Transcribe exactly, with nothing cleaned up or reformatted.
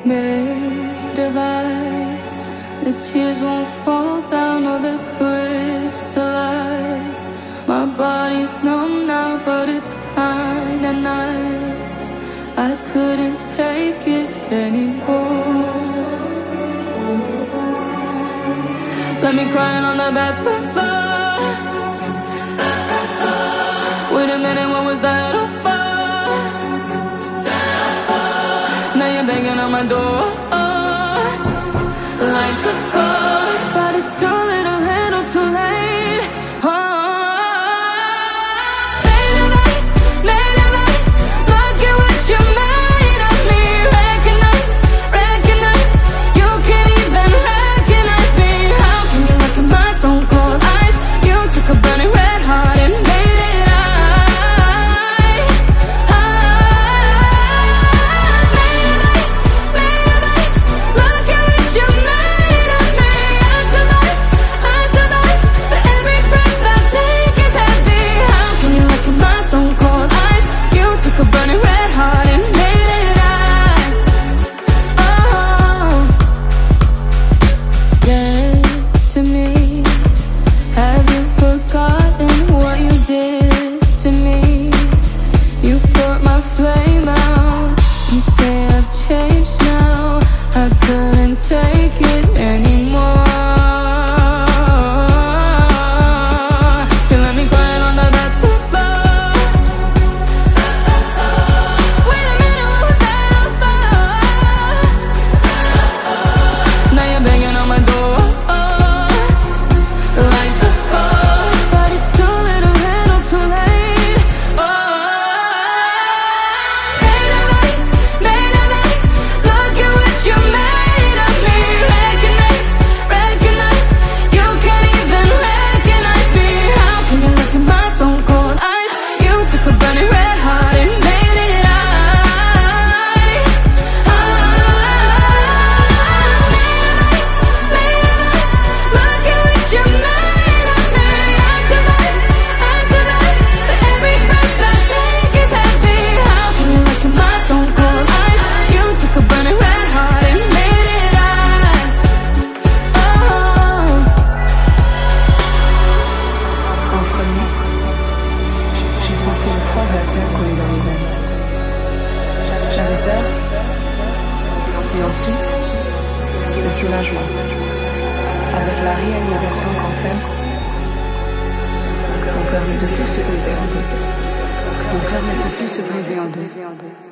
made of ice. The tears won't fall down or they crystallize. My body's numb now, but it's kinda nice. I couldn't take it anymore. Let me crying on the bathroom floor. Wait a minute, what was that all for? Now you're banging on my door like a ghost, but it's too little, little too late. Oh, made of ice, made of ice. Look at what you made of me. Recognize, recognize. You can't even recognize me. How can you look at my stone cold eyes? You took a burning red heart and made it ice. Ah, made of ice, made of ice. Look at what you made of me. I survive, I survive, but every breath I take is heavy. How can you look at my stone cold eyes? You took a burning red heart and made it ice. Oh, get to me. Have you forgotten what you did to me? You put my flame out. You say I've changed now. I couldn't take it anymore. You let me crying on the bathroom floor. Wait a minute, what was that all for? Now you're banging on my door like a ghost, but it's too little, little too late. Oh, made of ice, made of ice. Look at what you made of me. Recognize, recognize. You can't even recognize me. How can you look at my stone cold eyes? You took a burning red heart and made it ice. Ah, made of ice, made of ice. Look at what you made of me. I survive, I survive, but every breath I take is heavy. How can you look at my stone cold eyes? You took a burning red heart and made it ice. Oh. En premier, j'ai senti le froid glacial couler dans les veines. J'avais peur, et ensuite, le soulagement, avec la réalisation qu'enfin, mon cœur ne peut plus se briser en deux. Mon cœur ne peut plus se briser en deux.